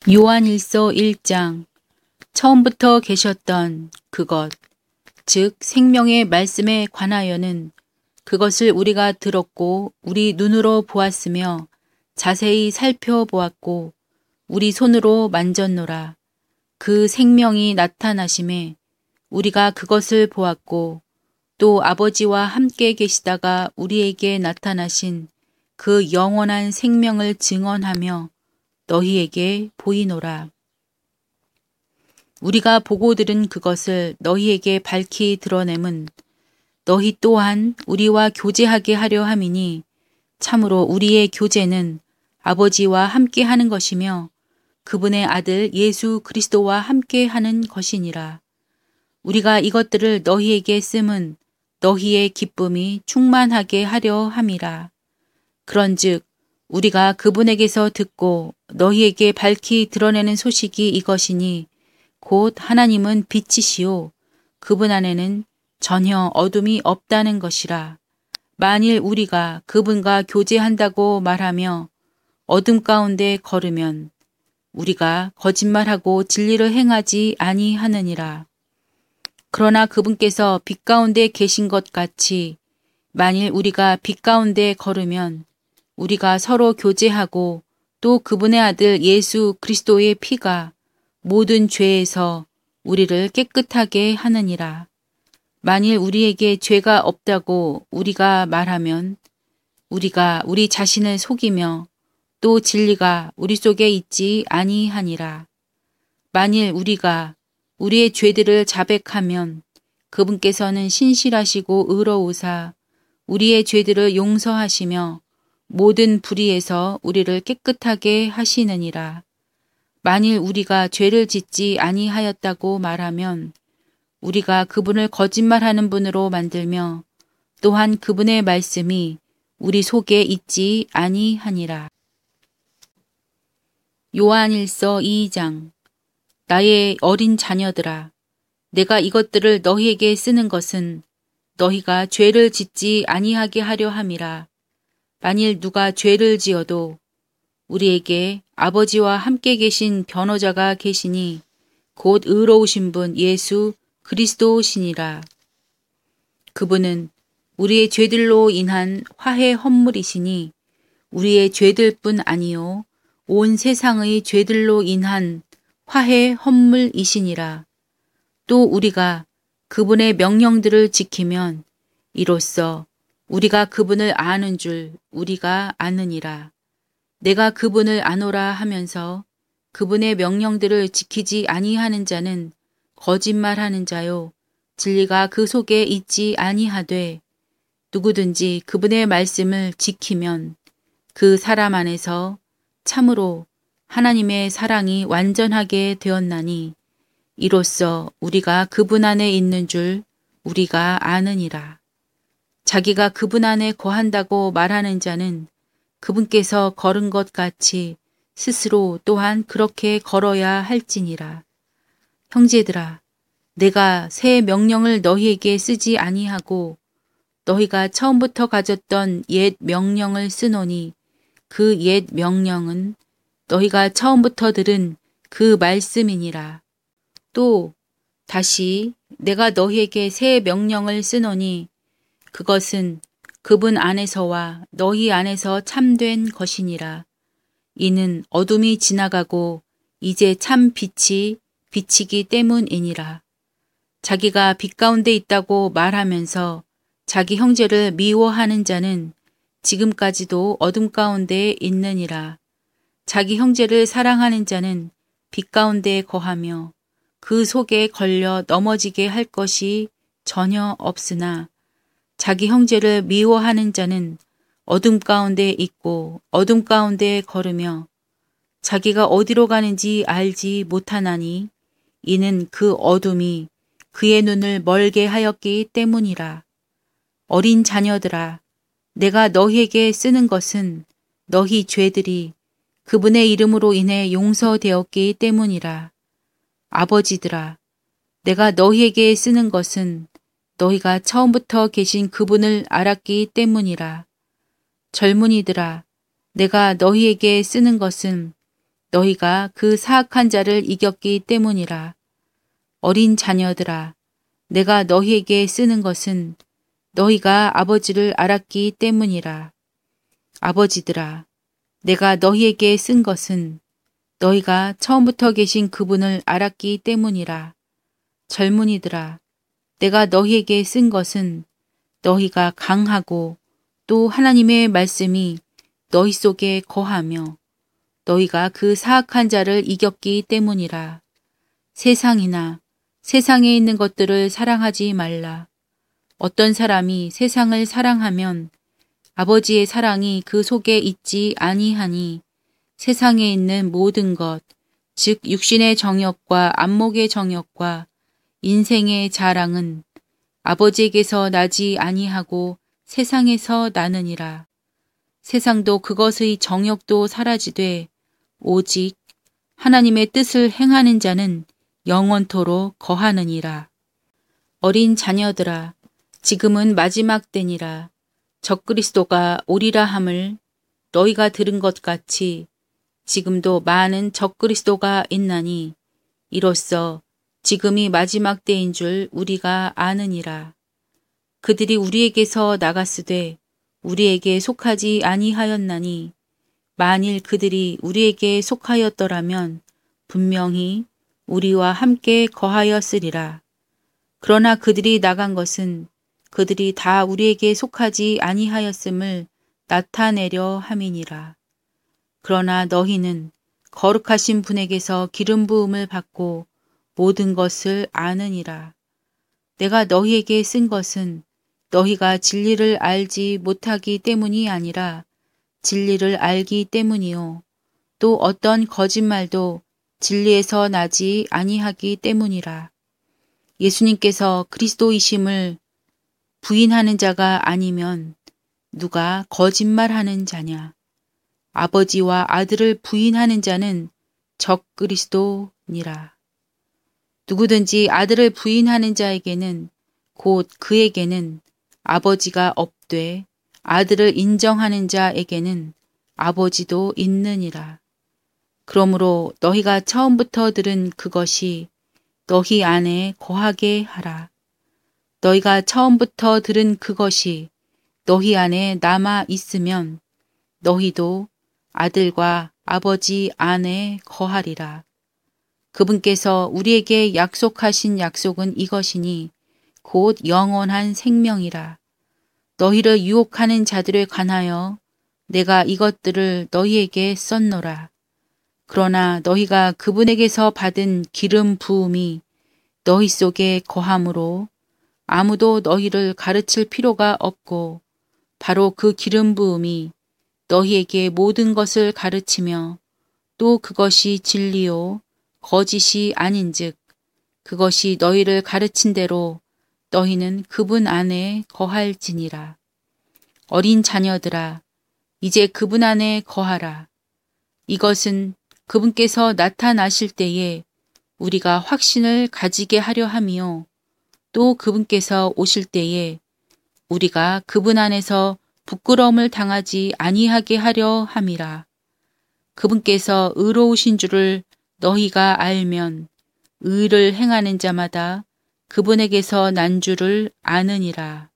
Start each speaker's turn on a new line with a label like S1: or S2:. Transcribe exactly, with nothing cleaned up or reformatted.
S1: 요한일서 일 장. 처음부터 계셨던 그것, 즉 생명의 말씀에 관하여는 그것을 우리가 들었고 우리 눈으로 보았으며 자세히 살펴보았고 우리 손으로 만졌노라. 그 생명이 나타나심에 우리가 그것을 보았고 또 아버지와 함께 계시다가 우리에게 나타나신 그 영원한 생명을 증언하며 너희에게 보이노라. 우리가 보고 들은 그것을 너희에게 밝히 드러냄은 너희 또한 우리와 교제하게 하려 함이니 참으로 우리의 교제는 아버지와 함께 하는 것이며 그분의 아들 예수 그리스도와 함께 하는 것이니라. 우리가 이것들을 너희에게 씀은 너희의 기쁨이 충만하게 하려 함이라. 그런즉 우리가 그분에게서 듣고 너희에게 밝히 드러내는 소식이 이것이니 곧 하나님은 빛이시오 그분 안에는 전혀 어둠이 없다는 것이라. 만일 우리가 그분과 교제한다고 말하며 어둠 가운데 걸으면 우리가 거짓말하고 진리를 행하지 아니하느니라. 그러나 그분께서 빛 가운데 계신 것 같이 만일 우리가 빛 가운데 걸으면 우리가 서로 교제하고 또 그분의 아들 예수 그리스도의 피가 모든 죄에서 우리를 깨끗하게 하느니라. 만일 우리에게 죄가 없다고 우리가 말하면 우리가 우리 자신을 속이며 또 진리가 우리 속에 있지 아니하니라. 만일 우리가 우리의 죄들을 자백하면 그분께서는 신실하시고 의로우사 우리의 죄들을 용서하시며 모든 불의에서 우리를 깨끗하게 하시느니라. 만일 우리가 죄를 짓지 아니하였다고 말하면 우리가 그분을 거짓말하는 분으로 만들며 또한 그분의 말씀이 우리 속에 있지 아니하니라. 요한일서 이 장. 나의 어린 자녀들아, 내가 이것들을 너희에게 쓰는 것은 너희가 죄를 짓지 아니하게 하려 함이라. 만일 누가 죄를 지어도 우리에게 아버지와 함께 계신 변호자가 계시니 곧 의로우신 분 예수 그리스도시니라. 그분은 우리의 죄들로 인한 화해 헌물이시니 우리의 죄들뿐 아니요 온 세상의 죄들로 인한 화해 헌물이시니라. 또 우리가 그분의 명령들을 지키면 이로써 우리가 그분을 아는 줄 우리가 아느니라. 내가 그분을 아노라 하면서 그분의 명령들을 지키지 아니하는 자는 거짓말하는 자요 진리가 그 속에 있지 아니하되 누구든지 그분의 말씀을 지키면 그 사람 안에서 참으로 하나님의 사랑이 완전하게 되었나니 이로써 우리가 그분 안에 있는 줄 우리가 아느니라. 자기가 그분 안에 거한다고 말하는 자는 그분께서 걸은 것 같이 스스로 또한 그렇게 걸어야 할지니라. 형제들아, 내가 새 명령을 너희에게 쓰지 아니하고 너희가 처음부터 가졌던 옛 명령을 쓰노니 그 옛 명령은 너희가 처음부터 들은 그 말씀이니라. 또 다시 내가 너희에게 새 명령을 쓰노니 그것은 그분 안에서와 너희 안에서 참된 것이니라. 이는 어둠이 지나가고 이제 참 빛이 비치기 때문이니라. 자기가 빛 가운데 있다고 말하면서 자기 형제를 미워하는 자는 지금까지도 어둠 가운데 있느니라. 자기 형제를 사랑하는 자는 빛 가운데 거하며 그 속에 걸려 넘어지게 할 것이 전혀 없으나 자기 형제를 미워하는 자는 어둠 가운데 있고 어둠 가운데 걸으며 자기가 어디로 가는지 알지 못하나니 이는 그 어둠이 그의 눈을 멀게 하였기 때문이라. 어린 자녀들아, 내가 너희에게 쓰는 것은 너희 죄들이 그분의 이름으로 인해 용서되었기 때문이라. 아버지들아, 내가 너희에게 쓰는 것은 너희가 처음부터 계신 그분을 알았기 때문이라. 젊은이들아, 내가 너희에게 쓰는 것은 너희가 그 사악한 자를 이겼기 때문이라. 어린 자녀들아, 내가 너희에게 쓰는 것은 너희가 아버지를 알았기 때문이라. 아버지들아, 내가 너희에게 쓴 것은 너희가 처음부터 계신 그분을 알았기 때문이라. 젊은이들아, 내가 너희에게 쓴 것은 너희가 강하고 또 하나님의 말씀이 너희 속에 거하며 너희가 그 사악한 자를 이겼기 때문이라. 세상이나 세상에 있는 것들을 사랑하지 말라. 어떤 사람이 세상을 사랑하면 아버지의 사랑이 그 속에 있지 아니하니 세상에 있는 모든 것, 즉 육신의 정욕과 안목의 정욕과 인생의 자랑은 아버지에게서 나지 아니하고 세상에서 나느니라. 세상도 그것의 정욕도 사라지되 오직 하나님의 뜻을 행하는 자는 영원토록 거하느니라. 어린 자녀들아, 지금은 마지막 때니라. 적그리스도가 오리라 함을 너희가 들은 것 같이 지금도 많은 적그리스도가 있나니 이로써 지금이 마지막 때인 줄 우리가 아느니라. 그들이 우리에게서 나갔으되 우리에게 속하지 아니하였나니 만일 그들이 우리에게 속하였더라면 분명히 우리와 함께 거하였으리라. 그러나 그들이 나간 것은 그들이 다 우리에게 속하지 아니하였음을 나타내려 함이니라. 그러나 너희는 거룩하신 분에게서 기름 부음을 받고 모든 것을 아느니라. 내가 너희에게 쓴 것은 너희가 진리를 알지 못하기 때문이 아니라 진리를 알기 때문이요. 또 어떤 거짓말도 진리에서 나지 아니하기 때문이라. 예수님께서 그리스도이심을 부인하는 자가 아니면 누가 거짓말하는 자냐. 아버지와 아들을 부인하는 자는 적그리스도니라. 누구든지 아들을 부인하는 자에게는 곧 그에게는 아버지가 없되 아들을 인정하는 자에게는 아버지도 있느니라. 그러므로 너희가 처음부터 들은 그것이 너희 안에 거하게 하라. 너희가 처음부터 들은 그것이 너희 안에 남아 있으면 너희도 아들과 아버지 안에 거하리라. 그분께서 우리에게 약속하신 약속은 이것이니 곧 영원한 생명이라. 너희를 유혹하는 자들에 관하여 내가 이것들을 너희에게 썼노라. 그러나 너희가 그분에게서 받은 기름 부음이 너희 속에 거함으로 아무도 너희를 가르칠 필요가 없고 바로 그 기름 부음이 너희에게 모든 것을 가르치며 또 그것이 진리요 거짓이 아닌즉 그것이 너희를 가르친 대로 너희는 그분 안에 거할지니라. 어린 자녀들아, 이제 그분 안에 거하라. 이것은 그분께서 나타나실 때에 우리가 확신을 가지게 하려 함이요. 또 그분께서 오실 때에 우리가 그분 안에서 부끄러움을 당하지 아니하게 하려 함이라. 그분께서 의로우신 줄을 너희가 알면 의를 행하는 자마다 그분에게서 난 줄을 아느니라.